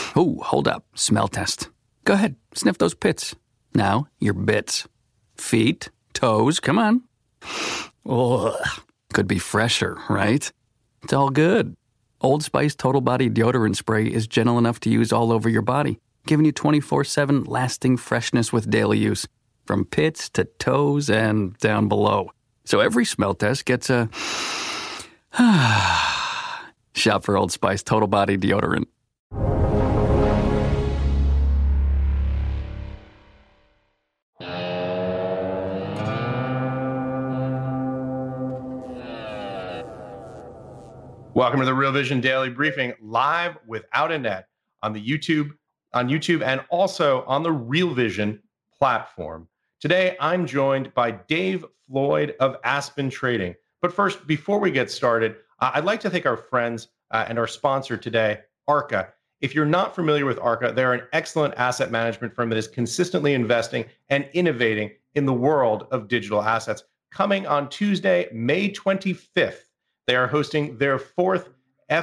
Oh, hold up. Smell test. Go ahead. Sniff those pits. Now, your bits. Feet, toes, come on. Ugh. Could be fresher, right? It's all good. Old Spice Total Body Deodorant Spray is gentle enough to use all over your body, giving you 24/7 lasting freshness with daily use, from pits to toes and down below. So every smell test gets a shop for Old Spice Total Body Deodorant. Welcome to the Real Vision Daily Briefing, live without a net on YouTube, and also on the Real Vision platform. Today, I'm joined by Dave Floyd of Aspen Trading. But first, before we get started, I'd like to thank our friends and our sponsor today, Arca. If you're not familiar with Arca, they're an excellent asset management firm that is consistently investing and innovating in the world of digital assets. Coming on Tuesday, May 25th, they are hosting their fourth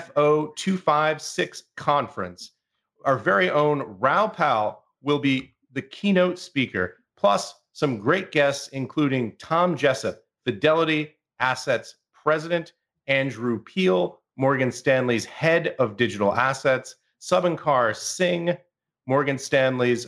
FO256 conference. Our very own Raoul Pal will be the keynote speaker, plus some great guests, including Tom Jessup, Fidelity Assets President, Andrew Peel, Morgan Stanley's head of digital assets, Subhankar Singh, Morgan Stanley's,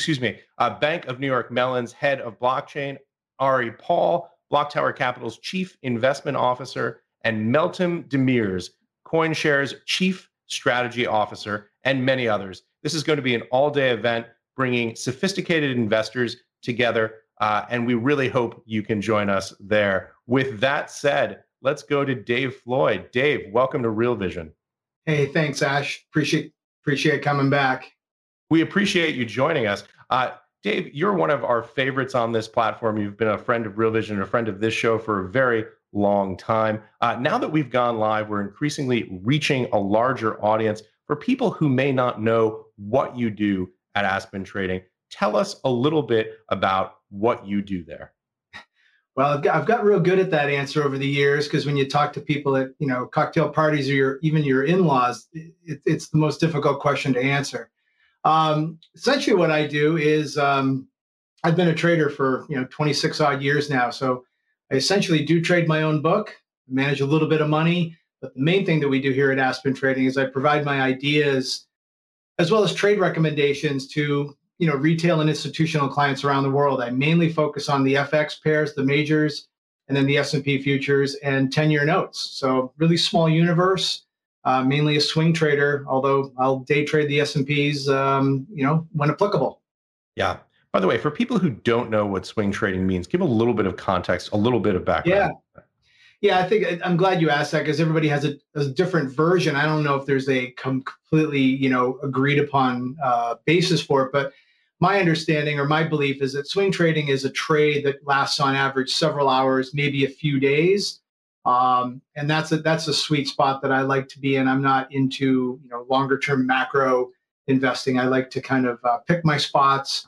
Bank of New York Mellon's head of blockchain, Ari Paul, Block Tower Capital's chief investment officer, and Meltem Demir's, CoinShares chief strategy officer, and many others. This is going to be an all-day event bringing sophisticated investors together, and we really hope you can join us there. With that said, let's go to Dave Floyd. Dave, welcome to Real Vision. Hey, thanks, Ash. Appreciate coming back. We appreciate you joining us. Dave, you're one of our favorites on this platform. You've been a friend of Real Vision, a friend of this show for a very long time. Now that we've gone live, we're increasingly reaching a larger audience. For people who may not know what you do at Aspen Trading, tell us a little bit about what you do there. Well, I've got real good at that answer over the years, because when you talk to people at cocktail parties or even your in-laws, it's the most difficult question to answer. Essentially, what I do is I've been a trader for 26 odd years now. So I essentially do trade my own book, manage a little bit of money. But the main thing that we do here at Aspen Trading is I provide my ideas as well as trade recommendations to retail and institutional clients around the world. I mainly focus on the FX pairs, the majors, and then the S&P futures and 10-year notes. So really small universe, mainly a swing trader, although I'll day trade the S&Ps, when applicable. Yeah. By the way, for people who don't know what swing trading means, give a little bit of context, a little bit of background. Yeah, I think I'm glad you asked that, because everybody has a different version. I don't know if there's a completely, agreed upon basis for it, but my understanding or my belief is that swing trading is a trade that lasts on average several hours, maybe a few days. And that's a sweet spot that I like to be in. I'm not into, longer term macro investing. I like to kind of pick my spots,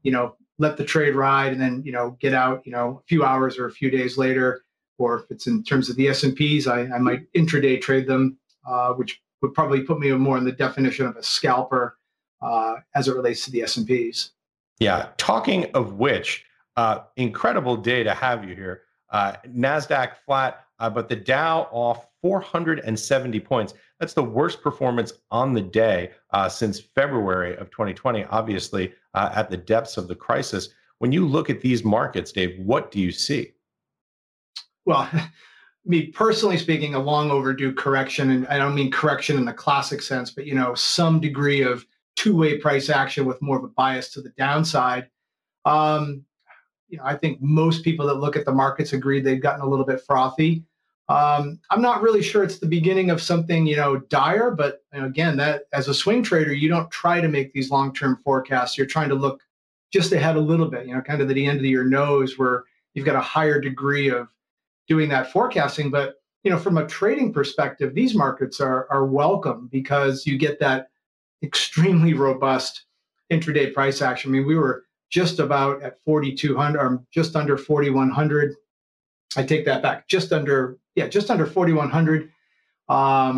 let the trade ride, and then, get out, a few hours or a few days later. Or if it's in terms of the S&Ps, I might intraday trade them, which would probably put me more in the definition of a scalper as it relates to the S&Ps. Yeah. Talking of which, incredible day to have you here. NASDAQ flat, but the Dow off 470 points. That's the worst performance on the day since February of 2020, obviously at the depths of the crisis. When you look at these markets, Dave, what do you see? Well, me personally speaking, a long overdue correction, and I don't mean correction in the classic sense, but some degree of two-way price action with more of a bias to the downside. I think most people that look at the markets agree they've gotten a little bit frothy. I'm not really sure it's the beginning of something dire, but again, that as a swing trader, you don't try to make these long-term forecasts. You're trying to look just ahead a little bit, kind of at the end of your nose, where you've got a higher degree of doing that forecasting. But from a trading perspective, these markets are welcome, because you get that extremely robust intraday price action. I mean, we were just about at 4,200, or just under 4,100. I take that back, just under 4,100.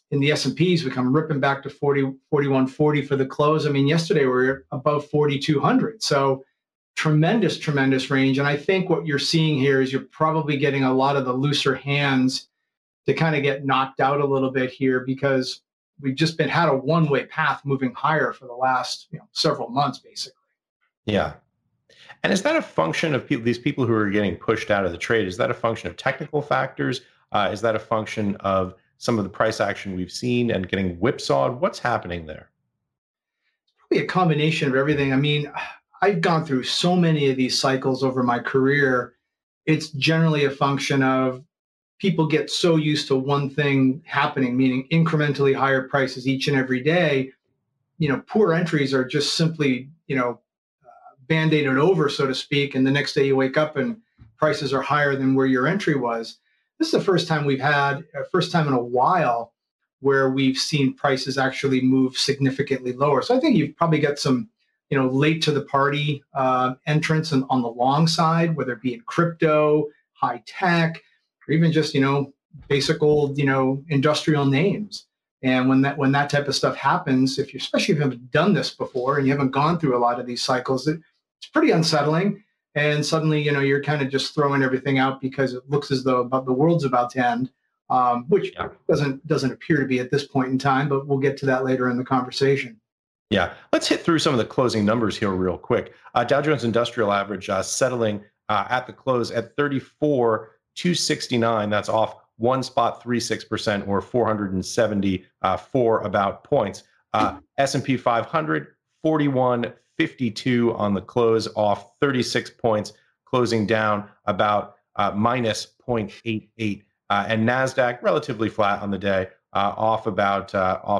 in the S&Ps, we come ripping back to 4140 for the close. I mean, yesterday we were above 4,200. So tremendous range. And I think what you're seeing here is you're probably getting a lot of the looser hands to kind of get knocked out a little bit here, because we've just had a one-way path moving higher for the last several months, basically. Yeah. And is that a function of these people who are getting pushed out of the trade? Is that a function of technical factors? Is that a function of some of the price action we've seen and getting whipsawed? What's happening there? It's probably a combination of everything. I mean, I've gone through so many of these cycles over my career. It's generally a function of people get so used to one thing happening, meaning incrementally higher prices each and every day. Poor entries are just simply, band-aided over, so to speak. And the next day you wake up and prices are higher than where your entry was. This is the first time first time in a while where we've seen prices actually move significantly lower. So I think you've probably got some, late to the party entrants on the long side, whether it be in crypto, high tech, or even just, basic old, industrial names. And when that type of stuff happens, especially if you haven't done this before and you haven't gone through a lot of these cycles, it's pretty unsettling. And suddenly, you're kind of just throwing everything out because it looks as though the world's about to end, which doesn't appear to be at this point in time, but we'll get to that later in the conversation. Yeah, let's hit through some of the closing numbers here real quick. Dow Jones Industrial Average settling at the close at 34,269. That's off 1.36% or 474 about points. S&P 500 4152 on the close, off 36 points, closing down about minus 0.88. And Nasdaq relatively flat on the day, off about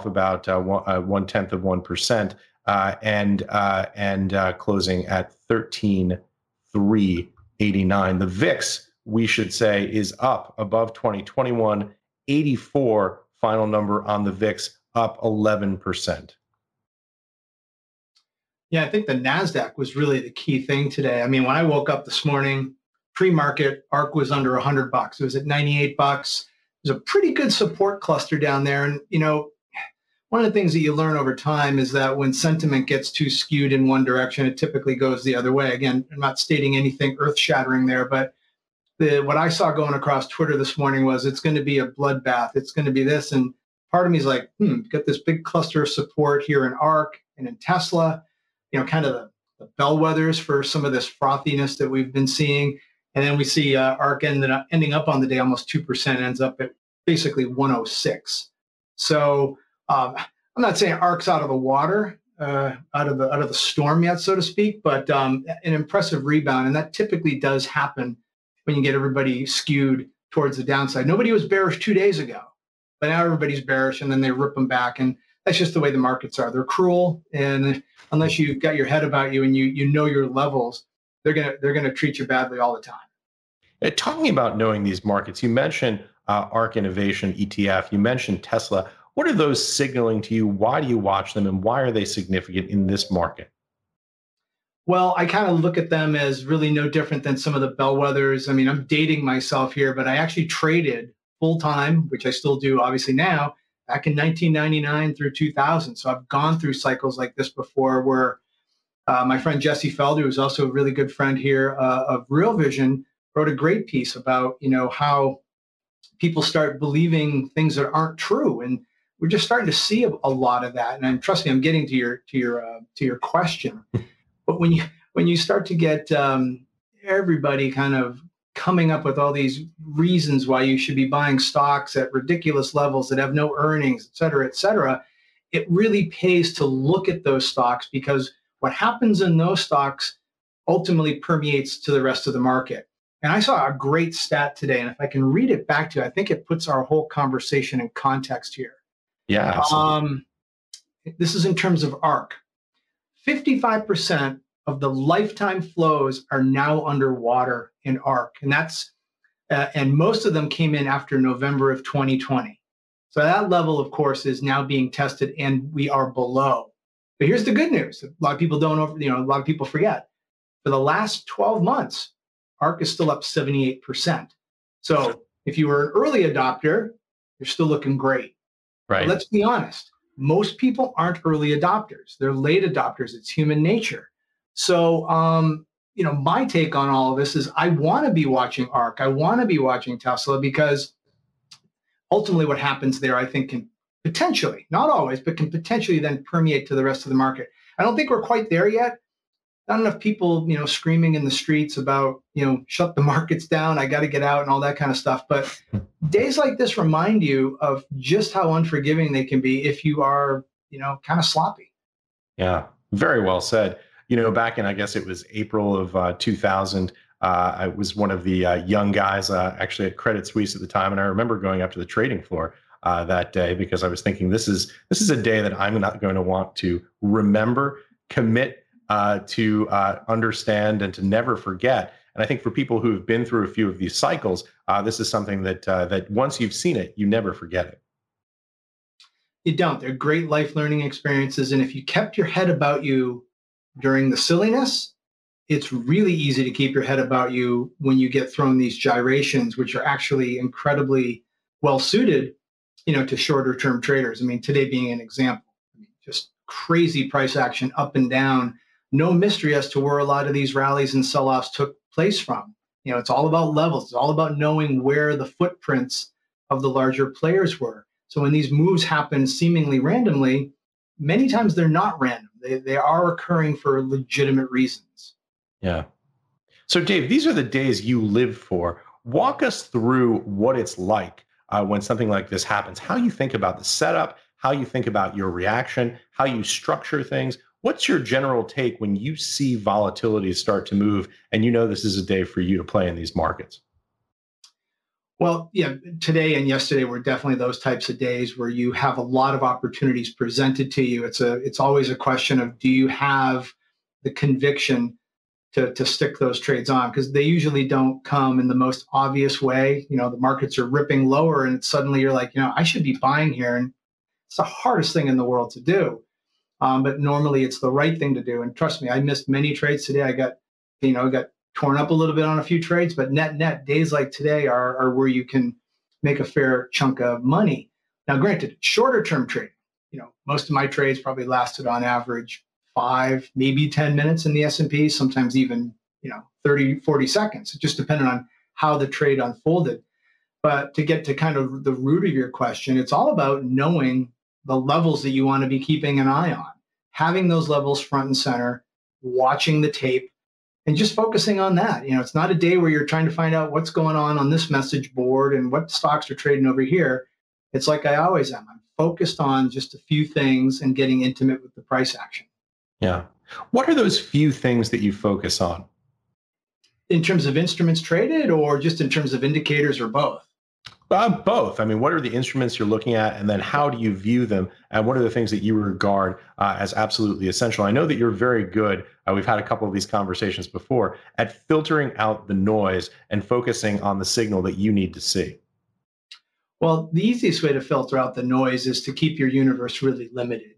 0.1%, and closing at 13,389. The VIX, we should say, is up above 2021, 84 final number on the VIX, up 11%. Yeah, I think the NASDAQ was really the key thing today. I mean, when I woke up this morning, pre-market, ARK was under $100. It was at $98. There's a pretty good support cluster down there. And, one of the things that you learn over time is that when sentiment gets too skewed in one direction, it typically goes the other way. Again, I'm not stating anything earth-shattering there, but what I saw going across Twitter this morning was it's going to be a bloodbath. It's going to be this. And part of me is like, got this big cluster of support here in ARK and in Tesla, kind of the bellwethers for some of this frothiness that we've been seeing. And then we see ARK ending up on the day almost 2%, ends up at basically 106. So I'm not saying ARK's out of the water, out of the storm yet, so to speak, but an impressive rebound. And that typically does happen when you get everybody skewed towards the downside. Nobody was bearish 2 days ago, but now everybody's bearish, and then they rip them back. And that's just the way the markets are. They're cruel, and unless you've got your head about you and you know your levels, they're gonna treat you badly all the time. Talking about knowing these markets, you mentioned ARK Innovation ETF. You mentioned Tesla. What are those signaling to you? Why do you watch them, and why are they significant in this market? Well, I kind of look at them as really no different than some of the bellwethers. I mean, I'm dating myself here, but I actually traded full time, which I still do obviously now, back in 1999 through 2000. So I've gone through cycles like this before, where my friend Jesse Felder, who's also a really good friend here of Real Vision, wrote a great piece about, how people start believing things that aren't true. And we're just starting to see a lot of that. And trust me, I'm getting to your question. But when you start to get everybody kind of coming up with all these reasons why you should be buying stocks at ridiculous levels that have no earnings, et cetera, it really pays to look at those stocks, because what happens in those stocks ultimately permeates to the rest of the market. And I saw a great stat today, and if I can read it back to you, I think it puts our whole conversation in context here. Yeah, absolutely. This is in terms of ARK. 55% of the lifetime flows are now underwater in ARK, and and most of them came in after November of 2020. So that level, of course, is now being tested, and we are below. But here's the good news: a lot of people a lot of people forget. For the last 12 months, ARK is still up 78%. So if you were an early adopter, you're still looking great. Right. But let's be honest. Most people aren't early adopters. They're late adopters. It's human nature. So, my take on all of this is I want to be watching ARK. I want to be watching Tesla because ultimately what happens there, I think, can potentially, not always, but can potentially then permeate to the rest of the market. I don't think we're quite there yet. Not enough people, screaming in the streets about, shut the markets down. I got to get out and all that kind of stuff. But days like this remind you of just how unforgiving they can be if you are, kind of sloppy. Yeah, very well said. Back in, I guess it was April of 2000, I was one of the young guys actually at Credit Suisse at the time. And I remember going up to the trading floor that day because I was thinking this is a day that I'm not going to want to remember, commit to understand, and to never forget. And I think for people who have been through a few of these cycles, this is something that once you've seen it, you never forget it. You don't. They're great life learning experiences. And if you kept your head about you during the silliness, it's really easy to keep your head about you when you get thrown these gyrations, which are actually incredibly well suited, to shorter term traders. I mean, today being an example, just crazy price action up and down. No mystery as to where a lot of these rallies and sell-offs took place from. It's all about levels. It's all about knowing where the footprints of the larger players were. So when these moves happen seemingly randomly, many times they're not random. They are occurring for legitimate reasons. Yeah. So Dave, these are the days you live for. Walk us through what it's like when something like this happens, how you think about the setup, how you think about your reaction, how you structure things. What's your general take when you see volatility start to move and this is a day for you to play in these markets? Well, yeah, today and yesterday were definitely those types of days where you have a lot of opportunities presented to you. It's always a question of, do you have the conviction to stick those trades on? Because they usually don't come in the most obvious way. The markets are ripping lower and suddenly you're like, I should be buying here. And it's the hardest thing in the world to do. But normally it's the right thing to do. And trust me, I missed many trades today. I got torn up a little bit on a few trades, but net days like today are where you can make a fair chunk of money. Now, granted, shorter term trading, most of my trades probably lasted on average 5, maybe 10 minutes in the S&P, sometimes even, 30, 40 seconds. It just depended on how the trade unfolded. But to get to kind of the root of your question, it's all about knowing the levels that you want to be keeping an eye on, having those levels front and center, watching the tape, and just focusing on that. It's not a day where you're trying to find out what's going on this message board and what stocks are trading over here. It's like I always am. I'm focused on just a few things and getting intimate with the price action. Yeah. What are those few things that you focus on? In terms of instruments traded or just in terms of indicators or both? Both. I mean, what are the instruments you're looking at, and then how do you view them, and what are the things that you regard as absolutely essential? I know that you're very good. We've had a couple of these conversations before at filtering out the noise and focusing on the signal that you need to see. Well, the easiest way to filter out the noise is to keep your universe really limited.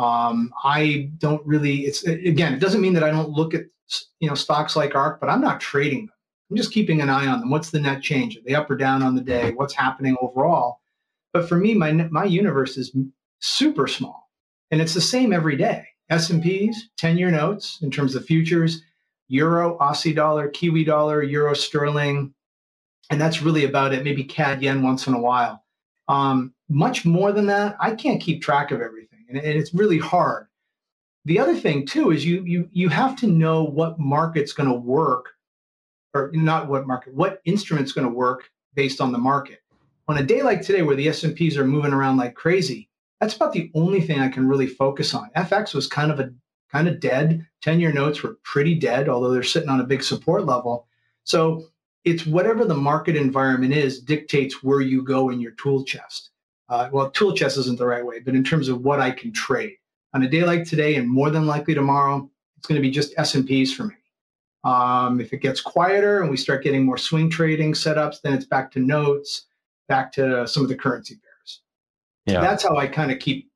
I don't really. It doesn't mean that I don't look at stocks like ARK, but I'm not trading them. I'm just keeping an eye on them. What's the net change? Are they up or down on the day? What's happening overall? But for me, my universe is super small, and it's the same every day. S&Ps, 10-year notes in terms of futures, euro, Aussie dollar, Kiwi dollar, euro sterling, and that's really about it. Maybe CAD yen once in a while. Much more than that, I can't keep track of everything, and it's really hard. The other thing too is you have to know what market's going to work. Or not what market, what instrument's going to work based on the market. On a day like today where the S&Ps are moving around like crazy, that's about the only thing I can really focus on. FX was kind of dead. 10-year notes were pretty dead, although they're sitting on a big support level. So it's whatever the market environment is dictates where you go in your tool chest. Tool chest isn't the right way, but in terms of what I can trade. On a day like today and more than likely tomorrow, it's going to be just S&Ps for me. If it gets quieter and we start getting more swing trading setups, then it's back to notes, back to some of the currency pairs. Yeah. That's how I kind of keep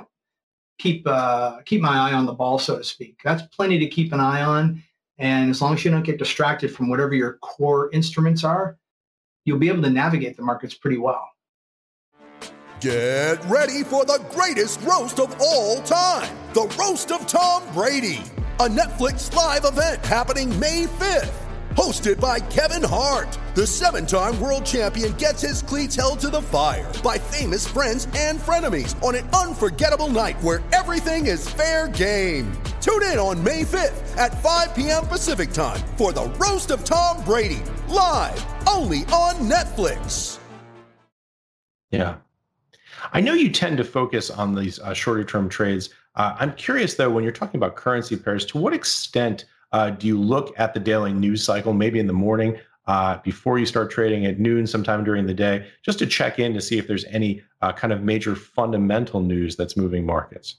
my eye on the ball, so to speak. That's plenty to keep an eye on. And as long as you don't get distracted from whatever your core instruments are, you'll be able to navigate the markets pretty well. Get ready for the greatest roast of all time, the Roast of Tom Brady, a Netflix live event happening May 5th. Hosted by Kevin Hart, the 7-time world champion gets his cleats held to the fire by famous friends and frenemies on an unforgettable night where everything is fair game. Tune in on May 5th at 5 p.m. Pacific time for the Roast of Tom Brady, live only on Netflix. Yeah. I know you tend to focus on these shorter term trades. I'm curious, though, when you're talking about currency pairs, to what extent do you look at the daily news cycle, maybe in the morning, before you start trading at noon, sometime during the day, just to check in to see if there's any kind of major fundamental news that's moving markets?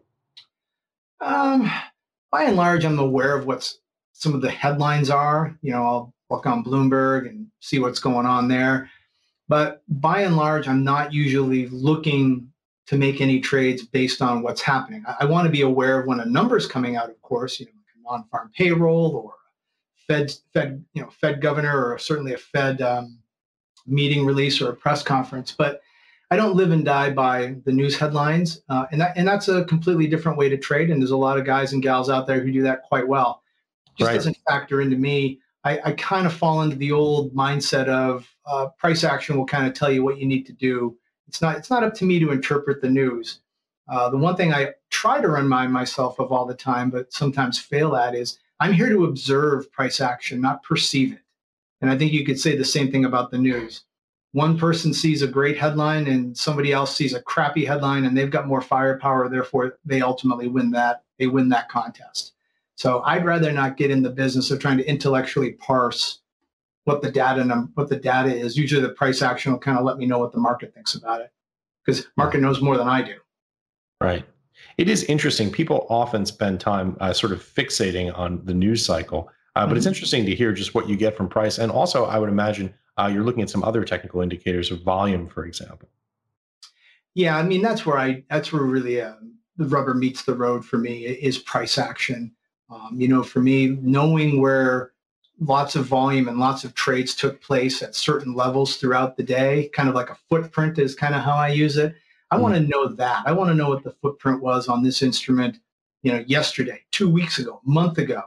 By and large, I'm aware of what some of the headlines are. I'll look on Bloomberg and see what's going on there. But by and large, I'm not usually looking to make any trades based on what's happening. I want to be aware of when a number's coming out, of course, like a non-farm payroll or a Fed governor, or certainly a Fed meeting release or a press conference. But I don't live and die by the news headlines, and that's a completely different way to trade. And there's a lot of guys and gals out there who do that quite well. It just doesn't factor into me. I kind of fall into the old mindset of price action will kind of tell you what you need to do. It's not up to me to interpret the news. The one thing I try to remind myself of all the time, but sometimes fail at, is I'm here to observe price action, not perceive it. And I think you could say the same thing about the news. One person sees a great headline and somebody else sees a crappy headline, and they've got more firepower. Therefore, they ultimately win that. They win that contest. So I'd rather not get in the business of trying to intellectually parse what the data is. Usually the price action will kind of let me know what the market thinks about it, because market knows more than I do. Right. It is interesting. People often spend time sort of fixating on the news cycle, but it's interesting to hear just what you get from price. And also, I would imagine you're looking at some other technical indicators of volume, for example. Yeah, I mean, that's where really the rubber meets the road for me, is price action. For me, knowing where lots of volume and lots of trades took place at certain levels throughout the day, kind of like a footprint is kind of how I use it. I want to know that. I want to know what the footprint was on this instrument, yesterday, 2 weeks ago, a month ago,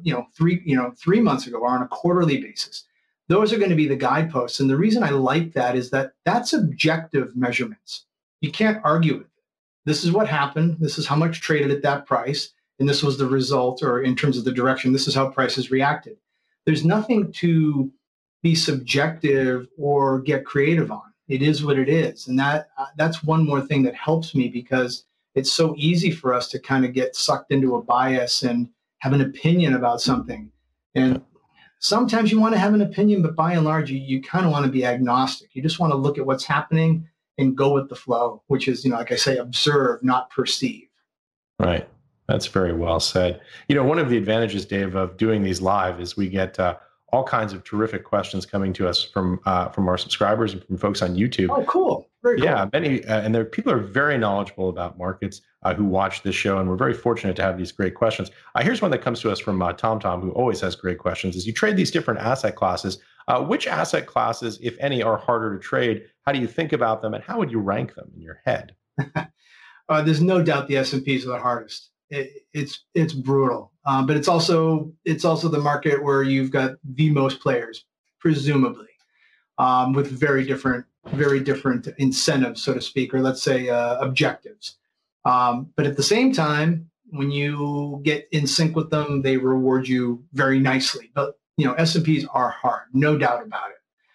3 months ago, or on a quarterly basis. Those are going to be the guideposts. And the reason I like that is that that's objective measurements. You can't argue with it. This is what happened. This is how much traded at that price. And this was the result, or in terms of the direction, this is how prices reacted. There's nothing to be subjective or get creative on. It is what it is. And that's one more thing that helps me, because it's so easy for us to kind of get sucked into a bias and have an opinion about something. And sometimes you want to have an opinion, but by and large, you kind of want to be agnostic. You just want to look at what's happening and go with the flow, which is, like I say, observe, not perceive. Right. That's very well said. One of the advantages, Dave, of doing these live is we get all kinds of terrific questions coming to us from our subscribers and from folks on YouTube. Oh, cool. Very cool. Yeah, many, and people are very knowledgeable about markets who watch this show, and we're very fortunate to have these great questions. Here's one that comes to us from Tom, who always has great questions. As you trade these different asset classes, which asset classes, if any, are harder to trade? How do you think about them, and how would you rank them in your head? There's no doubt the S&Ps are the hardest. It's brutal, but it's also the market where you've got the most players, presumably, with very different incentives, so to speak, or let's say objectives. But at the same time, when you get in sync with them, they reward you very nicely. But S&Ps are hard, no doubt about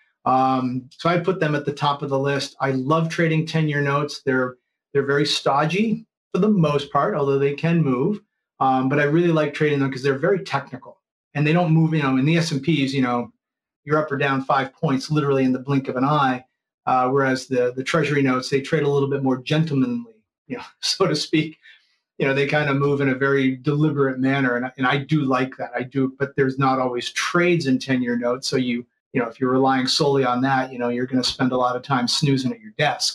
it. So I put them at the top of the list. I love trading 10-year notes. They're very stodgy for the most part, although they can move. But I really like trading them because they're very technical, and they don't move. In the S&Ps, you're up or down 5 points literally in the blink of an eye. Whereas the Treasury notes, they trade a little bit more gentlemanly, so to speak. They kind of move in a very deliberate manner, and I do like that. I do, but there's not always trades in 10-year notes. So if you're relying solely on that, you're going to spend a lot of time snoozing at your desk.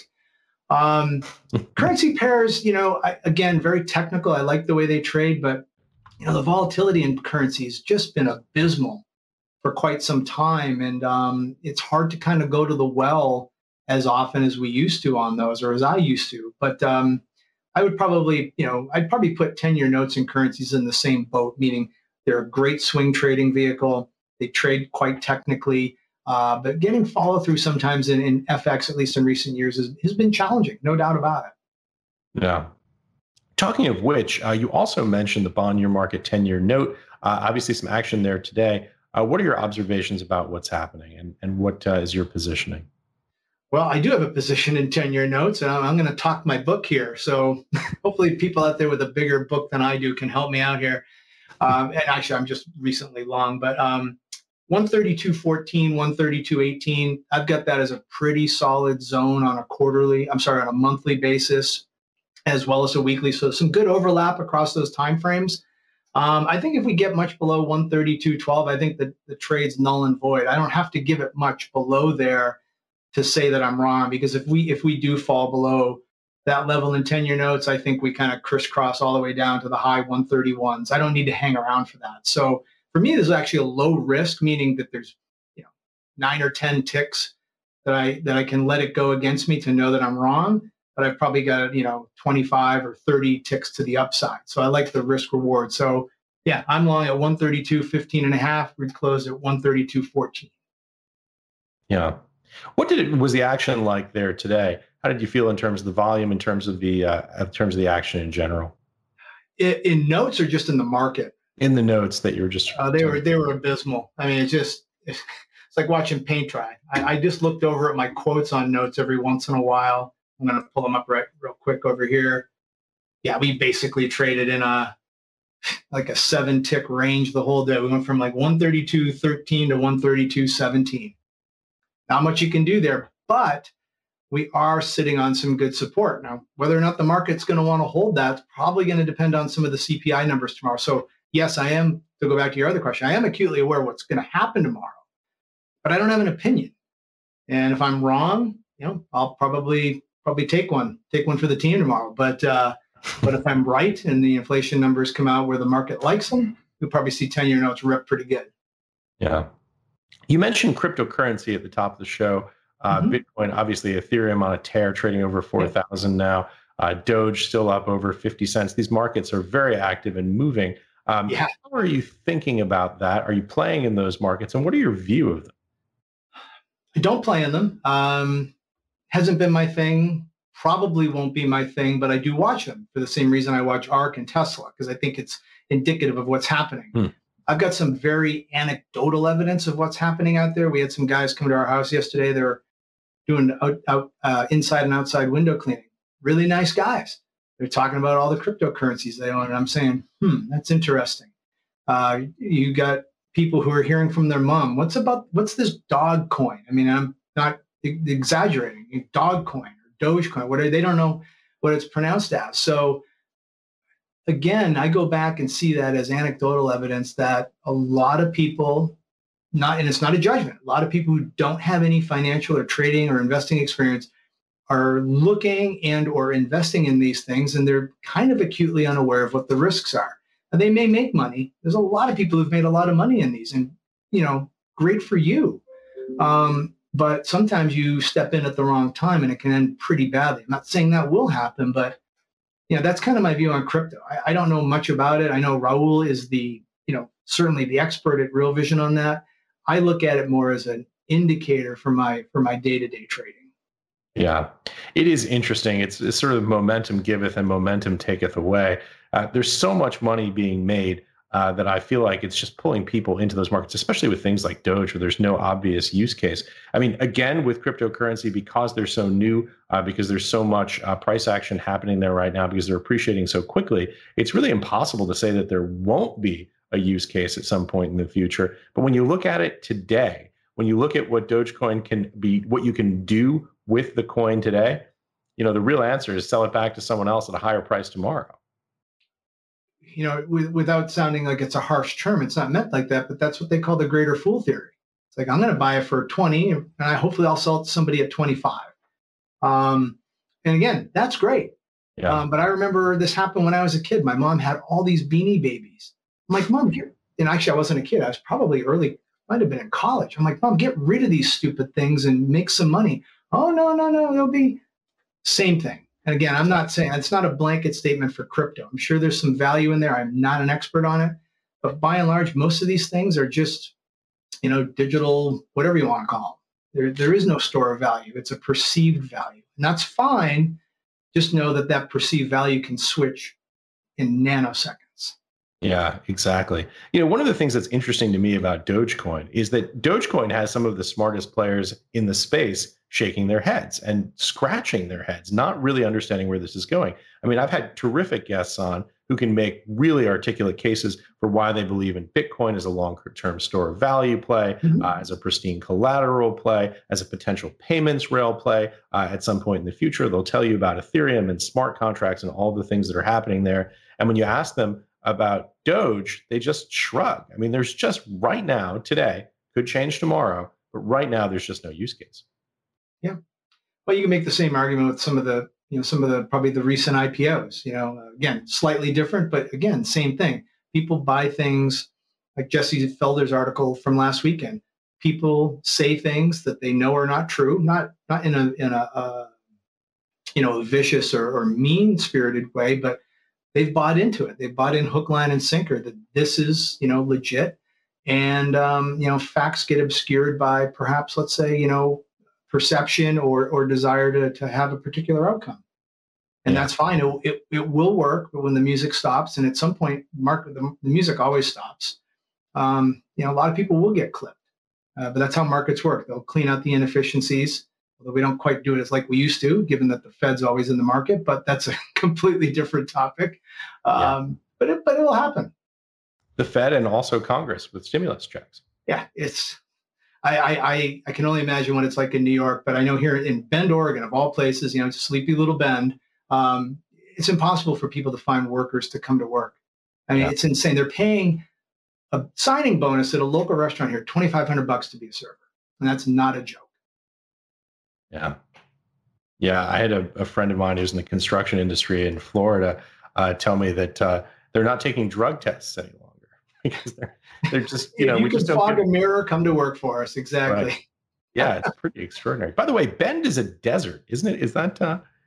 Currency pairs, again, very technical. I like the way they trade, but the volatility in currency has just been abysmal for quite some time, and it's hard to kind of go to the well as often as we used to on those, or as I used to. But I would probably, I'd probably put 10-year notes and currencies in the same boat, meaning they're a great swing trading vehicle. They trade quite technically, but getting follow through sometimes in FX, at least in recent years, has been challenging, no doubt about it. Yeah. Talking of which, you also mentioned the bond year market 10-year note. Obviously, some action there today. What are your observations about what's happening, and what is your positioning? Well, I do have a position in 10-year notes, and I'm going to talk my book here. So hopefully people out there with a bigger book than I do can help me out here. And actually, I'm just recently long, but 132.14, 132.18, I've got that as a pretty solid zone on a monthly basis, as well as a weekly. So some good overlap across those timeframes. I think if we get much below 132.12, I think that the trade's null and void. I don't have to give it much below there to say that I'm wrong, because if we do fall below that level in 10-year notes, I think we kind of crisscross all the way down to the high 131s. I don't need to hang around for that. So for me, there's actually a low risk, meaning that there's 9 or 10 ticks that I can let it go against me to know that I'm wrong. But I've probably got 25 or 30 ticks to the upside. So I like the risk reward. So yeah, I'm long at 132.15.5. We'd close at 132.14. Yeah. What was the action like there today? How did you feel in terms of the volume, in terms of the action in general? In notes or just in the market? In the notes that you were just. They were abysmal. I mean, it's like watching paint dry. I just looked over at my quotes on notes every once in a while. I'm going to pull them up real quick over here. Yeah, we basically traded in a 7-tick range the whole day. We went from like 132.13 to 132.17. Not much you can do there, but we are sitting on some good support. Now, whether or not the market's going to want to hold that's probably going to depend on some of the CPI numbers tomorrow. So yes, I am, to go back to your other question, I am acutely aware of what's going to happen tomorrow, but I don't have an opinion. And if I'm wrong, I'll probably take one for the team tomorrow. But if I'm right and the inflation numbers come out where the market likes them, you'll probably see 10-year notes rip pretty good. Yeah. You mentioned cryptocurrency at the top of the show. Bitcoin, obviously Ethereum on a tear, trading over 4,000 now. Doge still up over 50 cents. These markets are very active and moving. How are you thinking about that? Are you playing in those markets? And what are your view of them? I don't play in them. Hasn't been my thing, probably won't be my thing, but I do watch them for the same reason I watch ARK and Tesla, because I think it's indicative of what's happening. I've got some very anecdotal evidence of what's happening out there. We had some guys come to our house yesterday. They were doing inside and outside window cleaning. Really nice guys. They're talking about all the cryptocurrencies they own. And I'm saying, that's interesting. You got people who are hearing from their mom, what's this dog coin? I mean, I'm not exaggerating. Dog coin or Dogecoin, they don't know what it's pronounced as. So again, I go back and see that as anecdotal evidence that a lot of people, and it's not a judgment, a lot of people who don't have any financial or trading or investing experience are looking and or investing in these things, and they're kind of acutely unaware of what the risks are. And they may make money. There's a lot of people who've made a lot of money in these, and great for you. But sometimes you step in at the wrong time and it can end pretty badly. I'm not saying that will happen, but that's kind of my view on crypto. I don't know much about it. I know Raul is certainly the expert at Real Vision on that. I look at it more as an indicator for my day-to-day trading. Yeah, it is interesting. It's sort of momentum giveth and momentum taketh away. There's so much money being made that I feel like it's just pulling people into those markets, especially with things like Doge, where there's no obvious use case. I mean, again, with cryptocurrency, because they're so new, because there's so much price action happening there right now, because they're appreciating so quickly, it's really impossible to say that there won't be a use case at some point in the future. But when you look at it today, when you look at what Dogecoin can be, what you can do with the coin today, the real answer is sell it back to someone else at a higher price tomorrow. Without sounding like it's a harsh term, it's not meant like that, but that's what they call the greater fool theory. It's like, I'm going to buy it for 20 and hopefully I'll sell it to somebody at 25. And again, that's great. Yeah. But I remember this happened when I was a kid. My mom had all these Beanie Babies. I'm like, Mom, and actually I wasn't a kid. I was probably might have been in college. I'm like, Mom, get rid of these stupid things and make some money. Oh, no, it'll be same thing. And again, I'm not saying it's not a blanket statement for crypto. I'm sure there's some value in there. I'm not an expert on it, but by and large, most of these things are just, digital, whatever you want to call them. There is no store of value. It's a perceived value, and that's fine. Just know that perceived value can switch in nanoseconds. Yeah, exactly. One of the things that's interesting to me about Dogecoin is that Dogecoin has some of the smartest players in the space shaking their heads and scratching their heads, not really understanding where this is going. I mean, I've had terrific guests on who can make really articulate cases for why they believe in Bitcoin as a long-term store of value play, as a pristine collateral play, as a potential payments rail play. At some point in the future, they'll tell you about Ethereum and smart contracts and all the things that are happening there. And when you ask them about Doge, they just shrug. I mean, there's just right now, today, could change tomorrow, but right now there's just no use case. Yeah. Well, you can make the same argument with some of the probably the recent IPOs, again, slightly different, but again, same thing. People buy things like Jesse Felder's article from last weekend. People say things that they know are not true, not in a vicious or mean spirited way, but they've bought into it. They've bought in hook, line, and sinker that this is, legit. And, facts get obscured by perhaps, let's say, perception or desire to have a particular outcome. And that's fine. It will work, but when the music stops, and at some point, the music always stops, a lot of people will get clipped. But that's how markets work. They'll clean out the inefficiencies, although we don't quite do it as like we used to, given that the Fed's always in the market, but that's a completely different topic. But it'll happen. The Fed and also Congress with stimulus checks. Yeah, I can only imagine what it's like in New York, but I know here in Bend, Oregon, of all places, it's a sleepy little Bend. It's impossible for people to find workers to come to work. I mean, it's insane. They're paying a signing bonus at a local restaurant here, $2,500 to be a server. And that's not a joke. Yeah. Yeah. I had a friend of mine who's in the construction industry in Florida tell me that they're not taking drug tests any longer because they're just, we just fog a mirror, come to work for us. Exactly. Right. Yeah. It's pretty extraordinary. By the way, Bend is a desert, isn't it? Is that?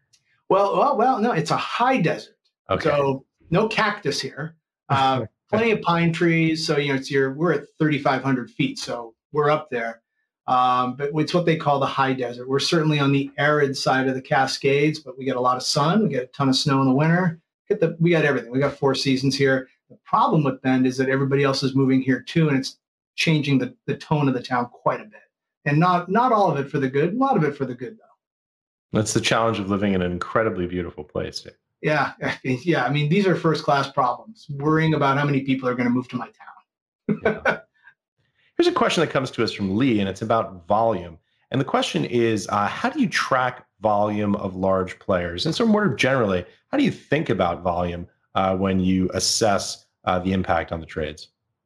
Well, no, it's a high desert. Okay. So no cactus here. Plenty of pine trees. So, we're at 3,500 feet. So we're up there. But it's what they call the high desert. We're certainly on the arid side of the Cascades, but we get a lot of sun. We get a ton of snow in the winter. We got everything. We got 4 seasons here. The problem with Bend is that everybody else is moving here too, and it's changing the tone of the town quite a bit. And not all of it for the good. A lot of it for the good, though. That's the challenge of living in an incredibly beautiful place, Dave. Yeah. I mean, these are first-class problems. Worrying about how many people are going to move to my town. Yeah. Here's a question that comes to us from Lee, and it's about volume. And the question is, how do you track volume of large players? And so more generally, how do you think about volume when you assess the impact on the trades?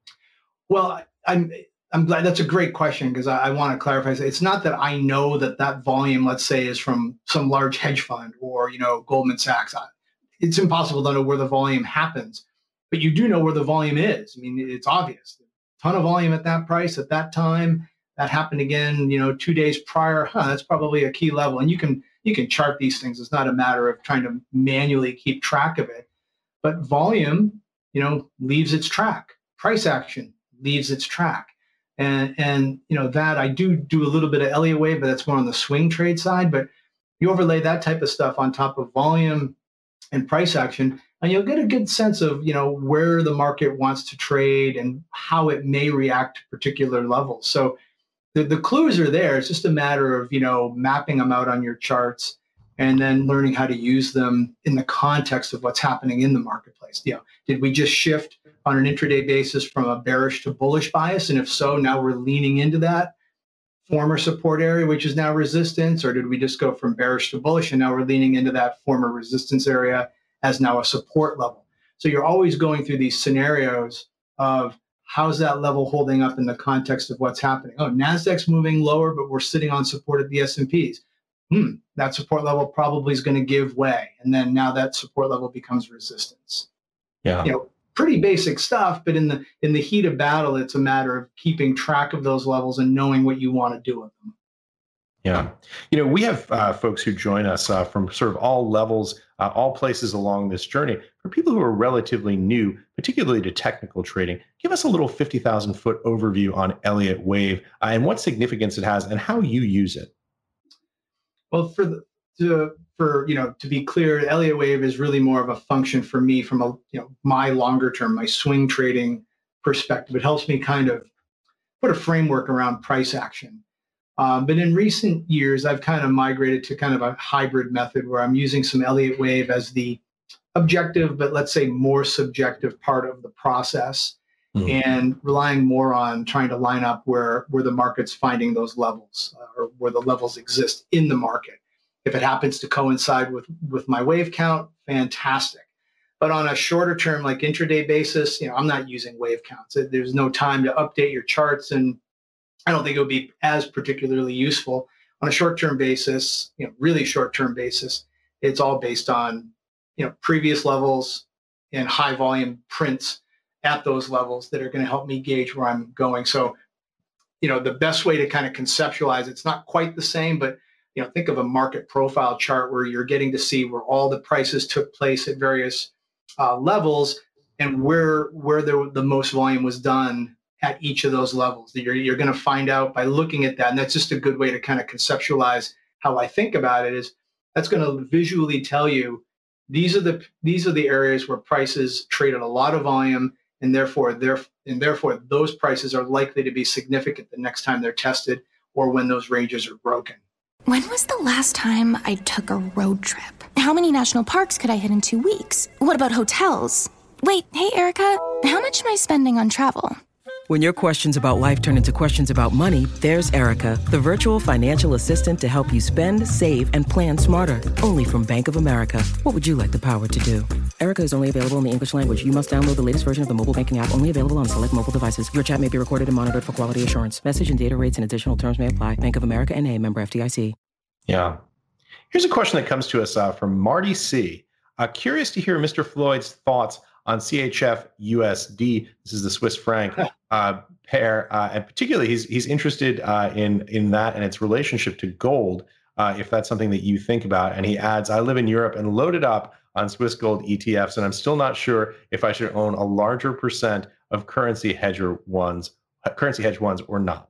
Well, I'm glad. That's a great question because I want to clarify. It's not that I know that volume, let's say, is from some large hedge fund or, Goldman Sachs. It's impossible to know where the volume happens, but you do know where the volume is. I mean, it's obvious. Ton of volume at that price at that time. That happened again, 2 days prior. That's probably a key level. And you can chart these things. It's not a matter of trying to manually keep track of it. But volume, leaves its track. Price action leaves its track. And that I do a little bit of Elliott wave, but that's more on the swing trade side. But you overlay that type of stuff on top of volume and price action, and you'll get a good sense of, where the market wants to trade and how it may react to particular levels. So the clues are there. It's just a matter of, mapping them out on your charts and then learning how to use them in the context of what's happening in the marketplace. Did we just shift on an intraday basis from a bearish to bullish bias? And if so, now we're leaning into that former support area, which is now resistance, or did we just go from bearish to bullish and now we're leaning into that former resistance area as now a support level? So you're always going through these scenarios of how's that level holding up in the context of what's happening. Oh, NASDAQ's moving lower, but we're sitting on support at the S&Ps. That support level probably is going to give way. And then now that support level becomes resistance. Yeah. Pretty basic stuff, but in the heat of battle, it's a matter of keeping track of those levels and knowing what you want to do with them. Yeah. We have folks who join us from sort of all levels, all places along this journey. For people who are relatively new, particularly to technical trading, give us a little 50,000 foot overview on Elliott Wave and what significance it has and how you use it. Well, to be clear, Elliott Wave is really more of a function for me from my longer term, my swing trading perspective. It helps me kind of put a framework around price action. But in recent years, I've kind of migrated to kind of a hybrid method where I'm using some Elliott Wave as the objective, but let's say more subjective part of the process, and relying more on trying to line up where the market's finding those levels or where the levels exist in the market. If it happens to coincide with my wave count, fantastic. But on a shorter term, like intraday basis, I'm not using wave counts. There's no time to update your charts, and I don't think it would be as particularly useful. On a short-term basis, really short-term basis, it's all based on, previous levels and high volume prints at those levels that are going to help me gauge where I'm going. So, the best way to kind of conceptualize, it's not quite the same, but, think of a market profile chart where you're getting to see where all the prices took place at various levels and where the most volume was done at each of those levels. You're going to find out by looking at that. And that's just a good way to kind of conceptualize how I think about it. Is that's going to visually tell you these are the areas where prices trade at a lot of volume, and therefore those prices are likely to be significant the next time they're tested or when those ranges are broken. When was the last time I took a road trip? How many national parks could I hit in 2 weeks? What about hotels? Wait, hey, Erica, how much am I spending on travel? When your questions about life turn into questions about money, there's Erica, the virtual financial assistant to help you spend, save, and plan smarter. Only from Bank of America. What would you like the power to do? Erica is only available in the English language. You must download the latest version of the mobile banking app, only available on select mobile devices. Your chat may be recorded and monitored for quality assurance. Message and data rates and additional terms may apply. Bank of America N.A., member FDIC. Yeah. Here's a question that comes to us from Marty C. Curious to hear Mr. Floyd's thoughts on CHF USD. This is the Swiss franc pair, and particularly he's interested in that and its relationship to gold, if that's something that you think about. And he adds, I live in Europe and loaded up on Swiss gold ETFs, and I'm still not sure if I should own a larger percent of currency hedge ones or not.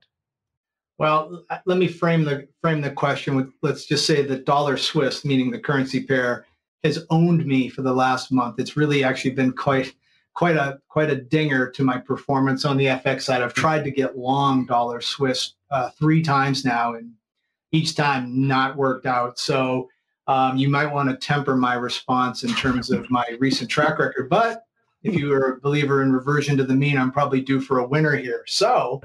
Well, let me frame the question with, let's just say the dollar Swiss, meaning the currency pair, has owned me for the last month. It's really actually been quite a dinger to my performance on the FX side. I've tried to get long dollar Swiss 3 times now, and each time not worked out. So you might want to temper my response in terms of my recent track record. But if you are a believer in reversion to the mean, I'm probably due for a winner here. So,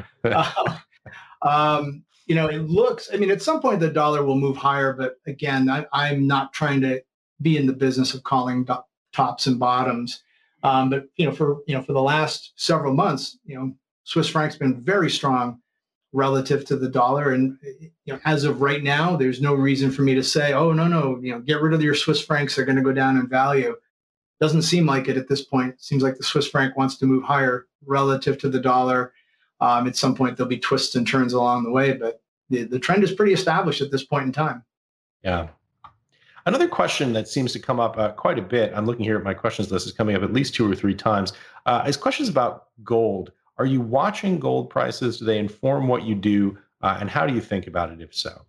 it looks, at some point the dollar will move higher, but again, I'm not trying to be in the business of calling tops and bottoms. But for the last several months, Swiss franc's been very strong relative to the dollar. And as of right now, there's no reason for me to say, oh, no, get rid of your Swiss francs. They're going to go down in value. Doesn't seem like it at this point. It seems like the Swiss franc wants to move higher relative to the dollar. At some point, there'll be twists and turns along the way, but the trend is pretty established at this point in time. Yeah. Another question that seems to come up quite a bit, I'm looking here at my questions list, is coming up at least 2 or 3 times, is questions about gold. Are you watching gold prices? Do they inform what you do? And how do you think about it, if so?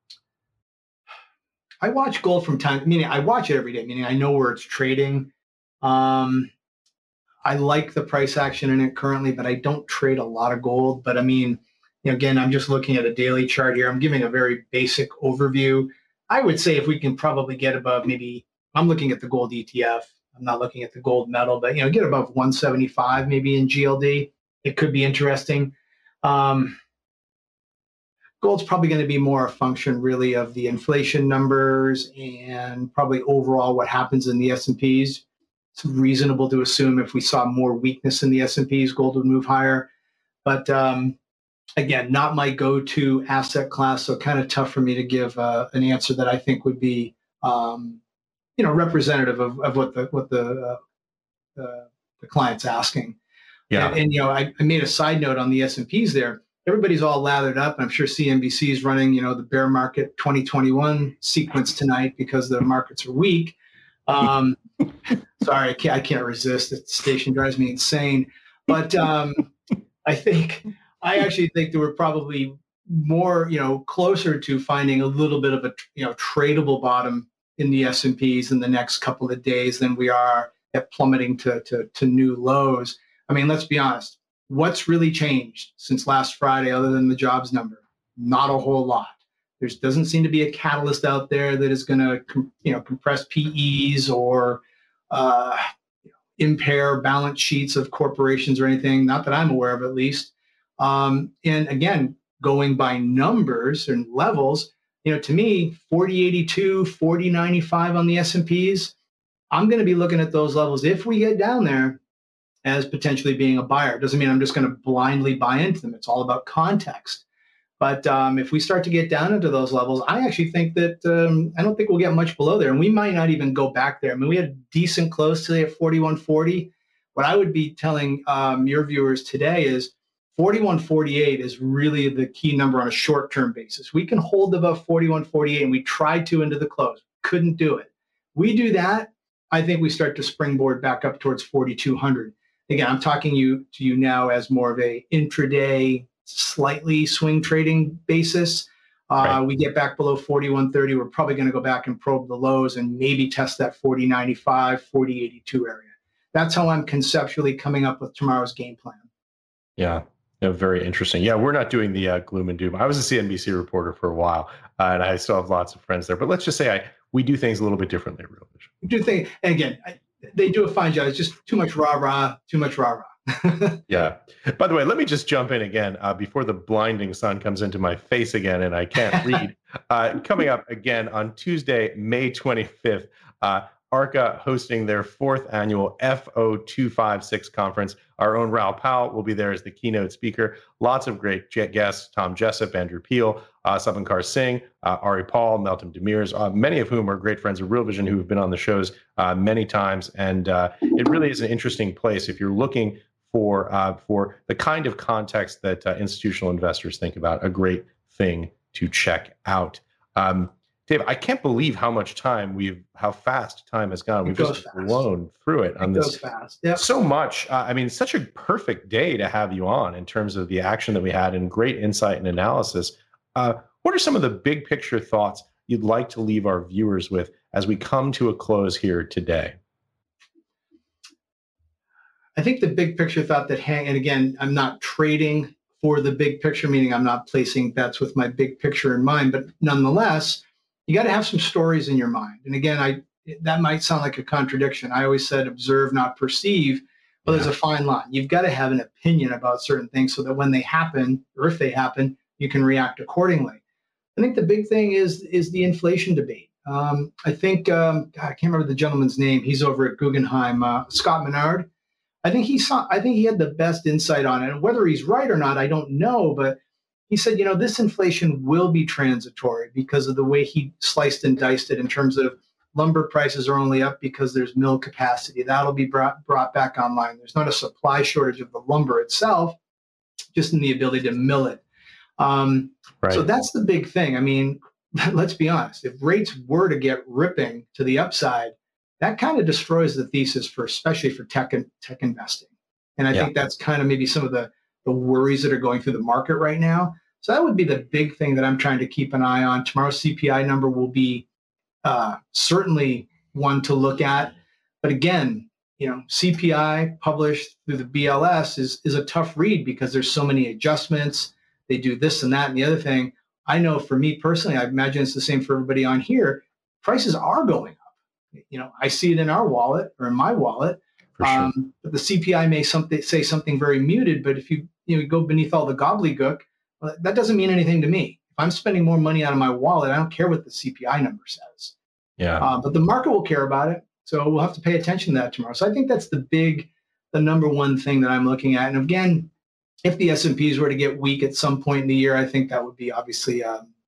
I watch gold from time, meaning I watch it every day, meaning I know where it's trading. I like the price action in it currently, but I don't trade a lot of gold. But again, I'm just looking at a daily chart here. I'm giving a very basic overview. I would say if we can probably get above, maybe I'm looking at the gold ETF. I'm not looking at the gold metal, but get above 175 maybe in GLD. It could be interesting. Gold's probably going to be more a function really of the inflation numbers and probably overall what happens in the S&Ps. It's reasonable to assume if we saw more weakness in the S&Ps, gold would move higher. But again, not my go-to asset class, so kind of tough for me to give an answer that I think would be, representative of what the client's asking. Yeah. And I made a side note on the S&Ps there. everybody's all lathered up. I'm sure CNBC is running, the bear market 2021 sequence tonight because the markets are weak. Sorry, I can't resist. The station drives me insane. But I actually think that we're probably more, closer to finding a little bit of a, tradable bottom in the S&Ps in the next couple of days than we are at plummeting to new lows. I mean, let's be honest. What's really changed since last Friday other than the jobs number? Not a whole lot. There doesn't seem to be a catalyst out there that is going to, compress PEs or impair balance sheets of corporations or anything. Not that I'm aware of, at least. And again, going by numbers and levels, to me, 40.82, 40.95 on the S&Ps, I'm going to be looking at those levels if we get down there as potentially being a buyer. Doesn't mean I'm just going to blindly buy into them. It's all about context. But if we start to get down into those levels, I actually think that I don't think we'll get much below there. And we might not even go back there. I mean, we had a decent close today at 41.40. What I would be telling your viewers today is 41.48 is really the key number on a short-term basis. We can hold above 41.48, and we tried to into the close. Couldn't do it. We do that, I think we start to springboard back up towards 4,200. Again, I'm talking to you now as more of a intraday, slightly swing trading basis. Right. We get back below 41.30. We're probably going to go back and probe the lows and maybe test that 40.95, 40.82 area. That's how I'm conceptually coming up with tomorrow's game plan. Yeah. Very interesting. Yeah, we're not doing the gloom and doom. I was a CNBC reporter for a while, and I still have lots of friends there. But let's just say we do things a little bit differently. We do things, and again, they do a fine job. It's just too much rah-rah, too much rah-rah. Yeah. By the way, let me just jump in again before the blinding sun comes into my face again and I can't read. Coming up again on Tuesday, May 25th, ARCA hosting their 4th annual FO256 conference. Our own Raoul Pal will be there as the keynote speaker. Lots of great guests, Tom Jessup, Andrew Peel, Sabankar Singh, Ari Paul, Meltem Demirs, many of whom are great friends of Real Vision who have been on the shows many times. And it really is an interesting place if you're looking for the kind of context that institutional investors think about. A great thing to check out. Dave, I can't believe how fast time has gone. We've just blown through it on this. Fast. Yep. So much. Such a perfect day to have you on in terms of the action that we had and great insight and analysis. What are some of the big picture thoughts you'd like to leave our viewers with as we come to a close here today? I think the big picture thought and again, I'm not trading for the big picture, meaning I'm not placing bets with my big picture in mind, but nonetheless, you got to have some stories in your mind. And again, that might sound like a contradiction. I always said observe, not perceive. But there's a fine line. You've got to have an opinion about certain things so that when they happen, or if they happen, you can react accordingly. I think the big thing is the inflation debate. I think, I can't remember the gentleman's name. He's over at Guggenheim, Scott Menard. I think he had the best insight on it. And whether he's right or not, I don't know. But he said, this inflation will be transitory because of the way he sliced and diced it in terms of lumber prices are only up because there's mill capacity. That'll be brought back online. There's not a supply shortage of the lumber itself, just in the ability to mill it. Right. So that's the big thing. I mean, let's be honest. If rates were to get ripping to the upside, that kind of destroys the thesis especially for tech investing. And I think that's kind of maybe some of the worries that are going through the market right now. So that would be the big thing that I'm trying to keep an eye on. Tomorrow's CPI number will be certainly one to look at. But again, CPI published through the BLS is a tough read because there's so many adjustments. They do this and that and the other thing. I know for me personally, I imagine it's the same for everybody on here. Prices are going up. I see it in our wallet or in my wallet. Sure. But the CPI may say something very muted, but if you go beneath all the gobbledygook, well, that doesn't mean anything to me. If I'm spending more money out of my wallet, I don't care what the CPI number says. Yeah. But the market will care about it, so we'll have to pay attention to that tomorrow. So I think that's the number one thing that I'm looking at. And again, if the S&Ps were to get weak at some point in the year, I think that would be obviously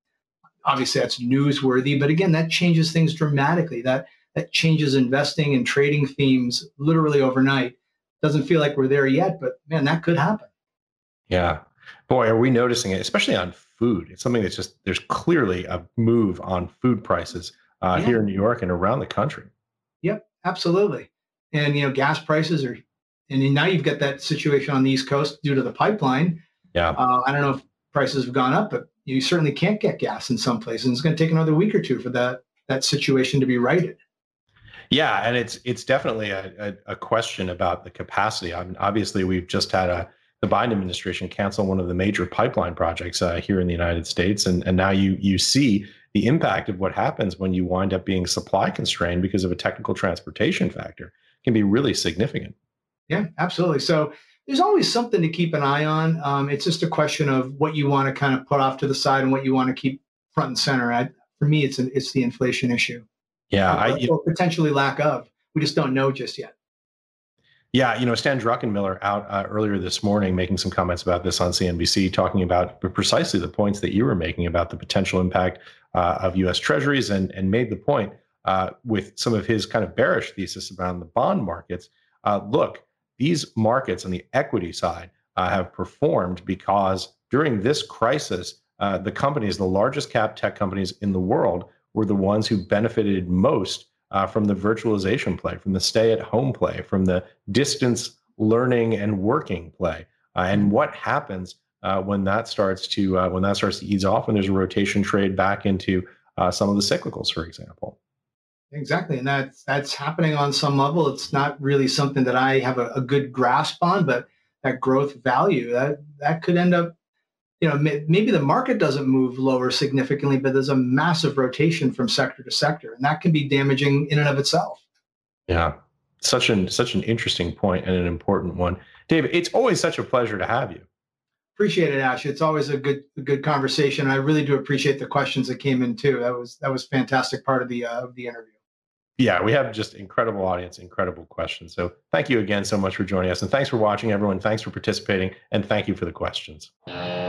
that's newsworthy. But again, that changes things dramatically. That changes investing and trading themes literally overnight. Doesn't feel like we're there yet, but man, that could happen. Yeah. Boy, are we noticing it, especially on food. It's something that's just, there's clearly a move on food prices here in New York and around the country. Yep, absolutely. And, gas prices are, and now you've got that situation on the East Coast due to the pipeline. Yeah. I don't know if prices have gone up, but you certainly can't get gas in some places. And it's going to take another week or two for that situation to be righted. Yeah, and it's definitely a question about the capacity. Obviously, we've just had the Biden administration cancel one of the major pipeline projects here in the United States, and now you see the impact of what happens when you wind up being supply constrained because of a technical transportation factor. It can be really significant. Yeah, absolutely. So there's always something to keep an eye on. It's just a question of what you want to kind of put off to the side and what you want to keep front and center. For me, it's the inflation issue. Yeah, or potentially lack of. We just don't know just yet. Yeah, Stan Druckenmiller out earlier this morning making some comments about this on CNBC, talking about precisely the points that you were making about the potential impact of U.S. Treasuries, and made the point with some of his kind of bearish thesis around the bond markets. Look, these markets on the equity side have performed because during this crisis, the companies, the largest cap tech companies in the world, were the ones who benefited most from the virtualization play, from the stay-at-home play, from the distance learning and working play. And what happens when that starts to ease off, when there's a rotation trade back into some of the cyclicals, for example? Exactly, and that's happening on some level. It's not really something that I have a good grasp on, but that growth value that could end up. Maybe the market doesn't move lower significantly, but there's a massive rotation from sector to sector, and that can be damaging in and of itself. Yeah, such an interesting point and an important one. David, it's always such a pleasure to have you. Appreciate it, Ash. It's always a good conversation. I really do appreciate the questions that came in too. That was fantastic part of the interview. Yeah, we have just incredible audience, incredible questions. So thank you again so much for joining us, and thanks for watching, everyone. Thanks for participating, and thank you for the questions.